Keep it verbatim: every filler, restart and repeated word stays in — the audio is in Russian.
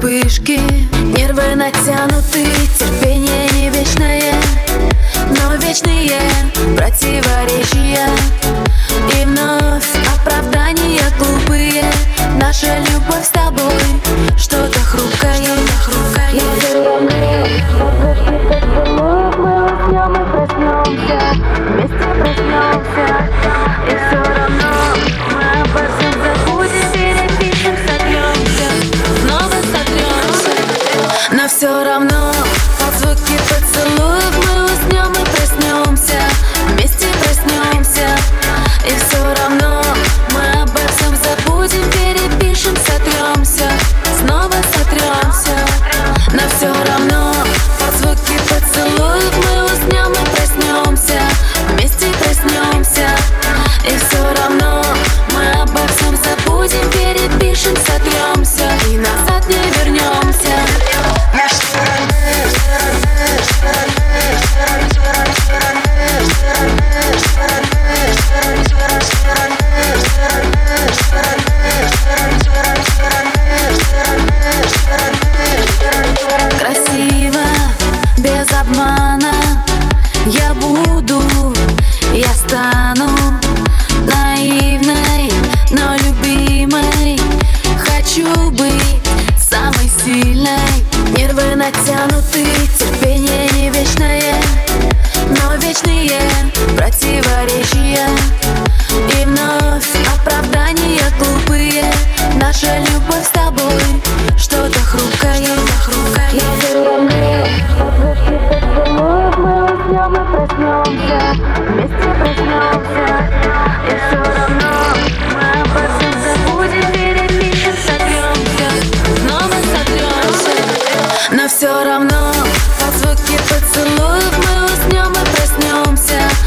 вспышки, нервы натянуты, терпение не вечное, но вечные противоречия. И вновь оправдания глупые. Наша любовь с тобой что-то хрупкое, хрупкое. Мы уснем и проснемся, вместе проснемся, и все равно мы обо всем забудем, перепишем, согремся, снова согремся. Но все равно под звуки поцелуев мы уснем и проснемся, вместе проснемся, и все равно мы обо всем забудем, перепишем, согремся, снова согремся. Но все равно под звуки поцелуев мы уснем и проснемся, вместе проснемся, и все равно мы обо всем забудем, перепишем, согремся, и назад не вернемся. Красиво, без обмана я буду, я стану наивной, но любимой. Хочу быть самой сильной. Нервы натянуты, терпение не вечное, но вечные противоречия. И вновь оправдания глупые. Наша любовь с тобой что-то хрупкое, хрупкое. Мы уснем и проснемся, вместе проснемся, и все равно мы обо всем забудем, перепишем, согремся, снова согремся. Но все равно под звуки поцелуев мы уснем и проснемся,